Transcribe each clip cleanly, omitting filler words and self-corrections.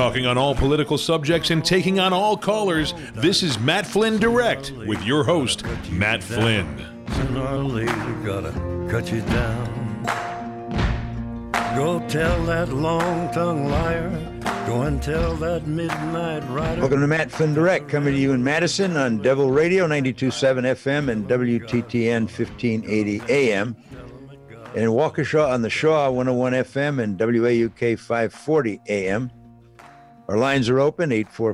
Talking on all political subjects and taking on all callers, this is Matt Flynn Direct with your host, Matt Flynn. Sooner or later, gotta cut you down. Go tell that long-tongued liar. Go and tell that midnight rider. Welcome to Matt Flynn Direct, coming to you in Madison on Devil Radio 92.7 FM and WTTN 1580 AM. And in Waukesha on the Shaw 101 FM and WAUK 540 AM. Our lines are open,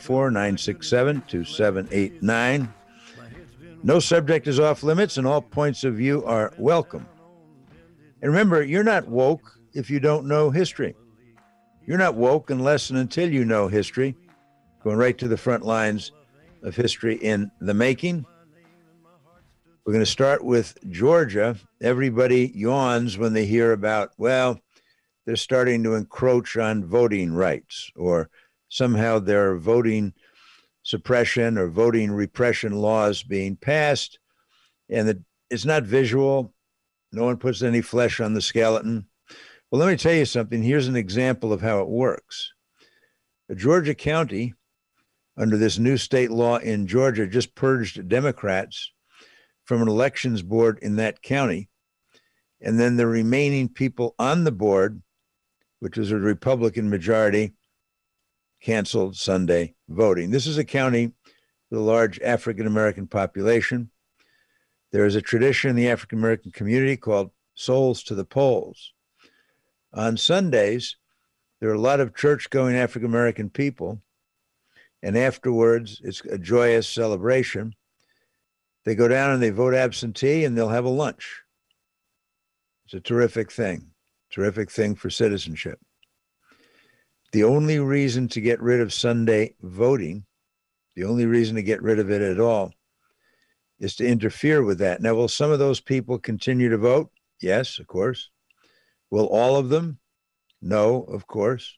844-967-2789. No subject is off limits and all points of view are welcome. And remember, you're not woke if you don't know history. You're not woke unless and until you know history. Going right to the front lines of history in the making. We're going to start with Georgia. Everybody yawns when they hear about, well, they're starting to encroach on voting rights, or somehow there are voting suppression or voting repression laws being passed, and it's not visual. No one puts any flesh on the skeleton. Well, let me tell you something. Here's an example of how it works. A Georgia county, under this new state law in Georgia, just purged Democrats from an elections board in that county. And then the remaining people on the board, which was a Republican majority, canceled Sunday voting. This is a county with a large African-American population. There is a tradition in the African-American community called Souls to the Polls. On Sundays, there are a lot of church-going African-American people, and afterwards, it's a joyous celebration. They go down and they vote absentee, and they'll have a lunch. It's a terrific thing for citizenship. The only reason to get rid of Sunday voting, the only reason to get rid of it at all, is to interfere with that. Now, will some of those people continue to vote? Yes, of course. Will all of them? No, of course.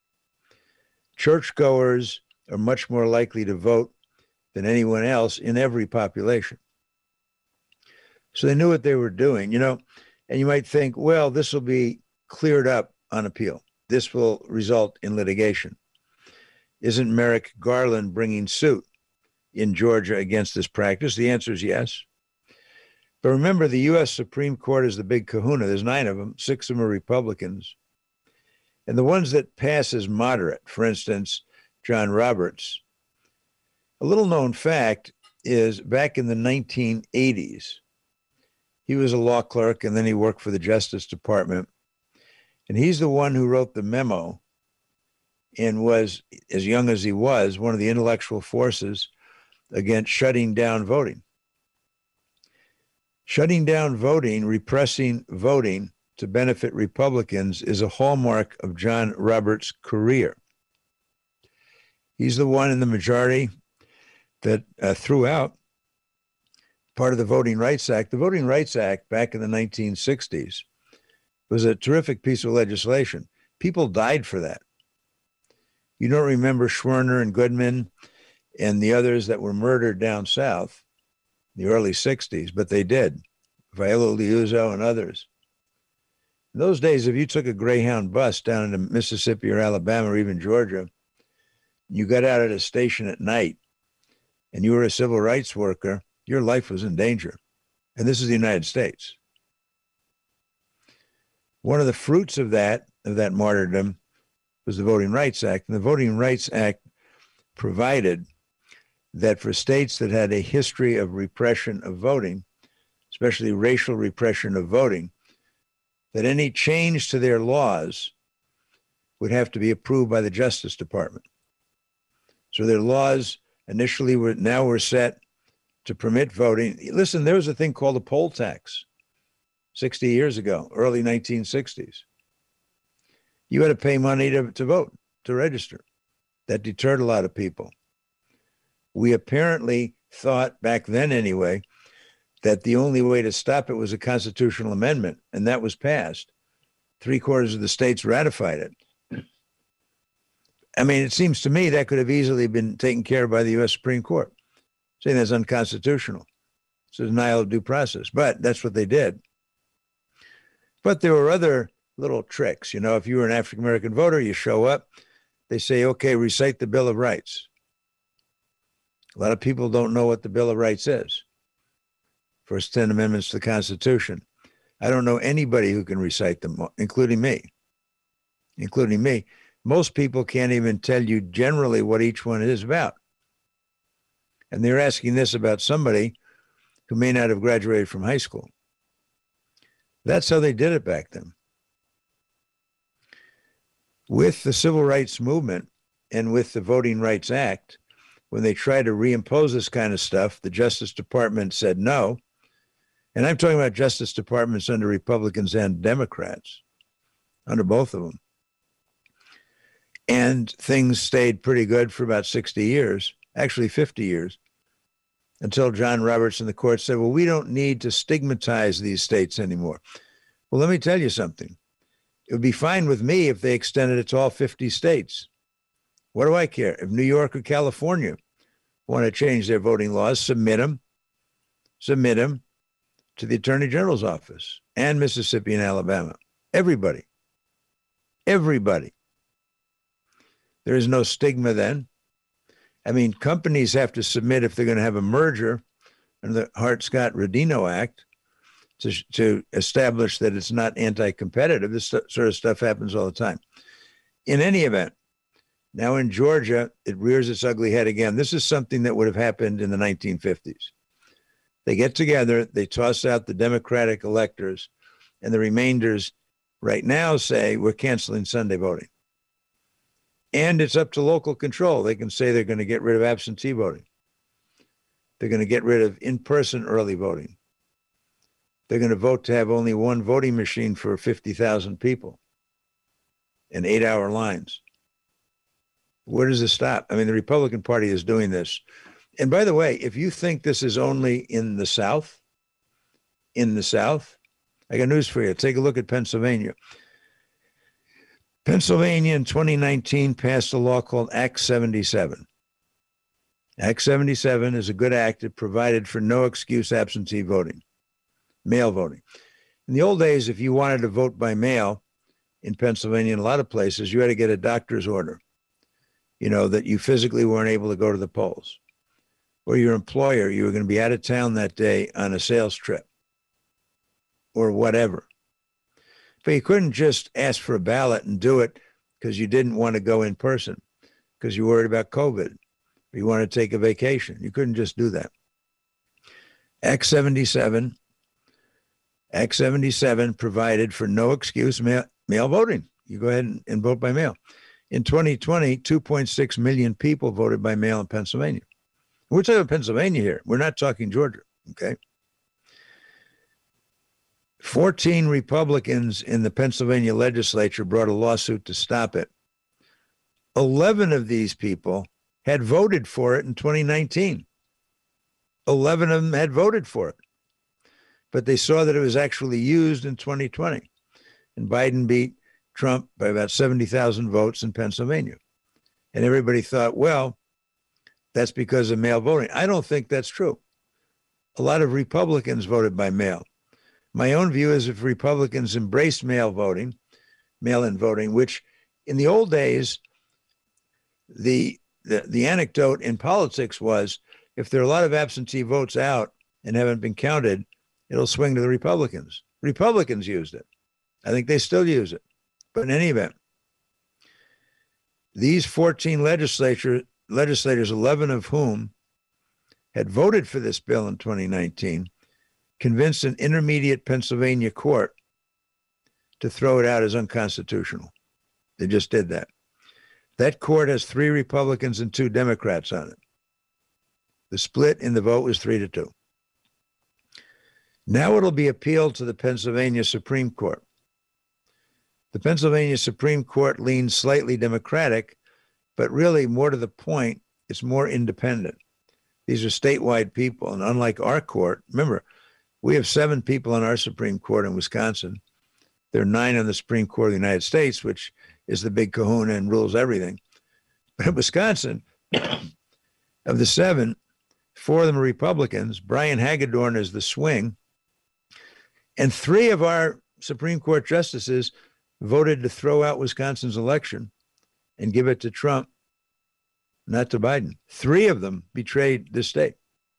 Churchgoers are much more likely to vote than anyone else in every population. So they knew what they were doing, and you might think, well, this will be cleared up on appeal. This will result in litigation. Isn't Merrick Garland bringing suit in Georgia against this practice? The answer is yes. But remember, the U.S. Supreme Court is the big kahuna. There's 9 of them. 6 of them are Republicans. And the ones that pass as moderate, for instance, John Roberts. A little known fact is back in the 1980s, he was a law clerk and then he worked for the Justice Department. And he's the one who wrote the memo and was, as young as he was, one of the intellectual forces against shutting down voting. Shutting down voting, repressing voting to benefit Republicans is a hallmark of John Roberts' career. He's the one in the majority that threw out part of the Voting Rights Act. The Voting Rights Act back in the 1960s was a terrific piece of legislation. People died for that. You don't remember Schwerner and Goodman and the others that were murdered down south in the early 60s, but they did. Viola Liuzzo and others. In those days, if you took a Greyhound bus down into Mississippi or Alabama or even Georgia, you got out at a station at night and you were a civil rights worker, your life was in danger. And this is the United States. One of the fruits of that martyrdom was the Voting Rights Act. And the Voting Rights Act provided that for states that had a history of repression of voting, especially racial repression of voting, that any change to their laws would have to be approved by the Justice Department. So their laws initially were set to permit voting. Listen, there was a thing called a poll tax 60 years ago, early 1960s. You had to pay money to vote, to register. That deterred a lot of people. We apparently thought, back then anyway, that the only way to stop it was a constitutional amendment, and that was passed. 3/4 of the states ratified it. I mean, it seems to me that could have easily been taken care of by the U.S. Supreme Court, saying that's unconstitutional. It's a denial of due process, but that's what they did. But there were other little tricks. If you were an African-American voter, you show up, they say, okay, recite the Bill of Rights. A lot of people don't know what the Bill of Rights is. First 10 amendments to the Constitution. I don't know anybody who can recite them, including me. Most people can't even tell you generally what each one is about. And they're asking this about somebody who may not have graduated from high school. That's how they did it back then. With the Civil Rights Movement and with the Voting Rights Act, when they tried to reimpose this kind of stuff, the Justice Department said no. And I'm talking about Justice Departments under Republicans and Democrats, under both of them. And things stayed pretty good for about 60 years, actually 50 years, until John Roberts and the court said, well, we don't need to stigmatize these states anymore. Well, let me tell you something. It would be fine with me if they extended it to all 50 states. What do I care? If New York or California want to change their voting laws, submit them to the Attorney General's office, and Mississippi and Alabama. Everybody. There is no stigma then. I mean, companies have to submit if they're going to have a merger under the Hart-Scott-Rodino Act to establish that it's not anti-competitive. This sort of stuff happens all the time. In any event, now in Georgia, it rears its ugly head again. This is something that would have happened in the 1950s. They get together, they toss out the Democratic electors, and the remainders right now say, we're canceling Sunday voting. And it's up to local control. They can say they're going to get rid of absentee voting. They're going to get rid of in-person early voting. They're going to vote to have only one voting machine for 50,000 people and 8-hour lines. Where does this stop? I mean, the Republican Party is doing this. And by the way, if you think this is only in the South, I got news for you. Take a look at Pennsylvania. Pennsylvania in 2019 passed a law called Act 77. Act 77 is a good act. It provided for no excuse absentee voting, mail voting. In the old days, if you wanted to vote by mail in Pennsylvania, in a lot of places, you had to get a doctor's order, that you physically weren't able to go to the polls. Or your employer, you were going to be out of town that day on a sales trip or whatever. But you couldn't just ask for a ballot and do it because you didn't want to go in person, because you were worried about COVID, or you wanted to take a vacation. You couldn't just do that. Act 77 provided for no excuse mail voting. You go ahead and vote by mail. In 2020, 2.6 million people voted by mail in Pennsylvania. We're talking about Pennsylvania here. We're not talking Georgia, okay? 14 Republicans in the Pennsylvania legislature brought a lawsuit to stop it. 11 of these people had voted for it in 2019. 11 of them had voted for it. But they saw that it was actually used in 2020. And Biden beat Trump by about 70,000 votes in Pennsylvania. And everybody thought, well, that's because of mail voting. I don't think that's true. A lot of Republicans voted by mail. My own view is if Republicans embraced mail-in voting, which in the old days, the anecdote in politics was if there are a lot of absentee votes out and haven't been counted, it'll swing to the Republicans. Republicans used it. I think they still use it. But in any event, these 14 legislators, 11 of whom had voted for this bill in 2019, convinced an intermediate Pennsylvania court to throw it out as unconstitutional. They just did that. That court has 3 Republicans and 2 Democrats on it. The split in the vote was 3-2. Now it'll be appealed to the Pennsylvania Supreme Court. The Pennsylvania Supreme Court leans slightly Democratic, but really more to the point, it's more independent. These are statewide people, and unlike our court, remember, we have 7 people on our Supreme Court in Wisconsin. There are 9 on the Supreme Court of the United States, which is the big kahuna and rules everything. But in Wisconsin, of the 7, 4 of them are Republicans. Brian Hagedorn is the swing. And 3 of our Supreme Court justices voted to throw out Wisconsin's election and give it to Trump, not to Biden. 3 of them betrayed the state.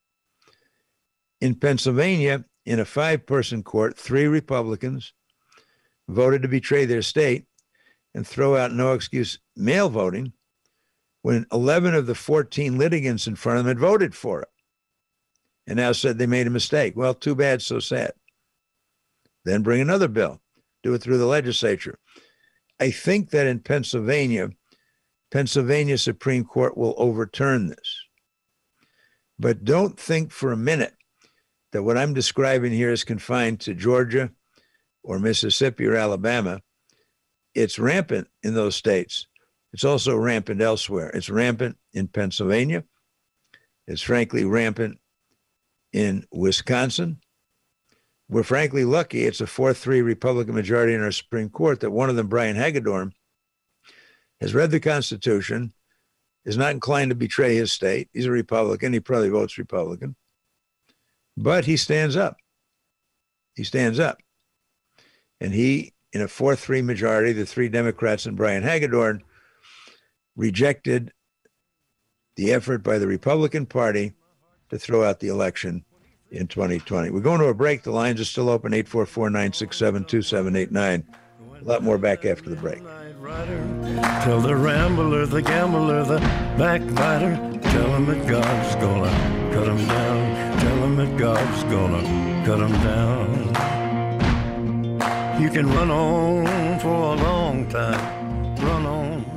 In Pennsylvania, in a 5-person court, 3 Republicans voted to betray their state and throw out no excuse mail voting when 11 of the 14 litigants in front of them had voted for it and now said they made a mistake. Well, too bad, so sad. Then bring another bill. Do it through the legislature. I think that in Pennsylvania Supreme Court will overturn this. But don't think for a minute that what I'm describing here is confined to Georgia or Mississippi or Alabama. It's rampant in those states. It's also rampant elsewhere. It's rampant in Pennsylvania. It's frankly rampant in Wisconsin. We're frankly lucky it's a 4-3 Republican majority in our Supreme Court that one of them, Brian Hagedorn, has read the Constitution, is not inclined to betray his state. He's a Republican. He probably votes Republican. But he stands up. He stands up. And he, in a 4-3 majority, the 3 Democrats and Brian Hagedorn, rejected the effort by the Republican Party to throw out the election in 2020. We're going to a break. The lines are still open, 844-967-2789. A lot more back after the break. Tell the rambler, the gambler, the backbiter, tell him that God's gonna cut him down. Tell him that God's gonna cut him down. You can run on for a long time. Run on.